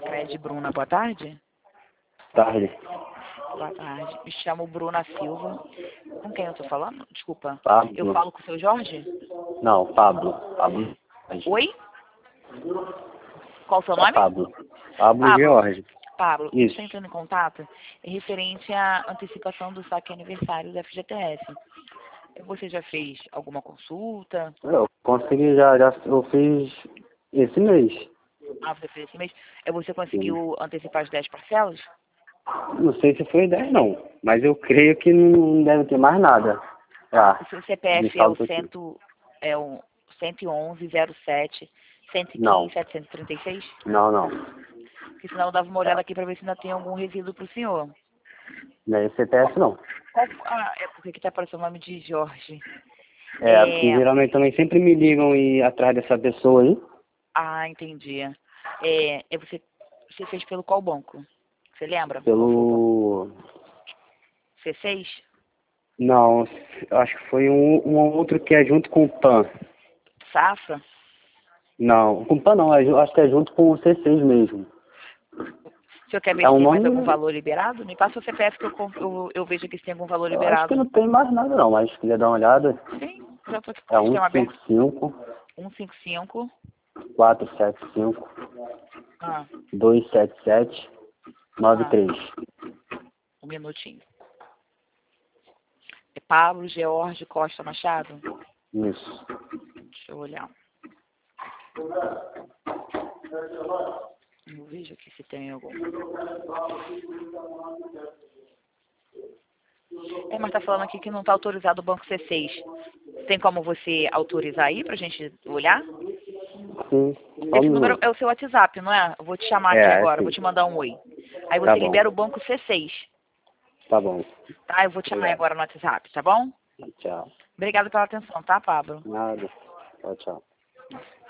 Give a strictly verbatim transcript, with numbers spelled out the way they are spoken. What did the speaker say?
Lacred Bruna, boa tarde. Tarde. Boa tarde. Me chamo Bruna Silva. Com quem eu tô falando? Desculpa. Pablo. Eu falo com o seu Jorge? Não, Pablo. Pablo. Oi? Qual o seu É nome? Pablo. Pablo Pablo. George. Pablo, eu Isso. estou entrando em contato em referente à antecipação do saque aniversário da F G T S. Você já fez alguma consulta? Eu consegui, já, já eu fiz esse mês. Ah, você fez esse mês? É, Você conseguiu antecipar as dez parcelas? Não sei se foi dez não, mas eu creio que não deve ter mais nada. Ah, O seu C P F é o, cento, é o cento e onze, zero sete, cento e não, quinze, setecentos e trinta e seis? não, não. Porque senão eu dava uma olhada aqui para ver se ainda tem algum resíduo para o senhor. Não é C P F não. Qual, ah, é porque que tá aparecendo o nome de Jorge. É, porque É, geralmente também sempre me ligam e ir atrás dessa pessoa aí. ah, entendi. É, é você, você fez pelo qual banco? Você lembra? Pelo... C seis? Não, eu acho que foi um, um outro que é junto com o PAN. Safra? Não, com o PAN não, é ju- acho que é junto com o C seis mesmo. O senhor quer ver É se um tem mais nome... algum valor liberado? Me passa o C P F que eu, con- eu, eu vejo aqui se tem algum valor Eu acho que liberado. não tem mais nada não, mas se quiser dar uma olhada, Sim, já tô aqui com é o sistema aberto. cento e cinquenta e cinco, um cinco cinco. quatrocentos e setenta e cinco, Ah, duzentos e setenta e sete, noventa e ah, três. um minutinho. É Pablo George Costa Machado? Isso. Deixa eu olhar. Eu vejo aqui se tem algum. É, mas tá falando aqui que não tá autorizado o banco C seis. Tem como você autorizar aí pra gente olhar? Sim, só um Esse número minuto. é o seu WhatsApp, não é? Eu vou te chamar É, aqui é agora, vou sim. te mandar um oi. Aí Tá você bom, libera o banco C seis, tá bom. tá? Eu vou te chamar Obrigado. agora no WhatsApp, tá bom? Tchau. Obrigada pela atenção, tá, Pablo? Nada. Tchau, tchau.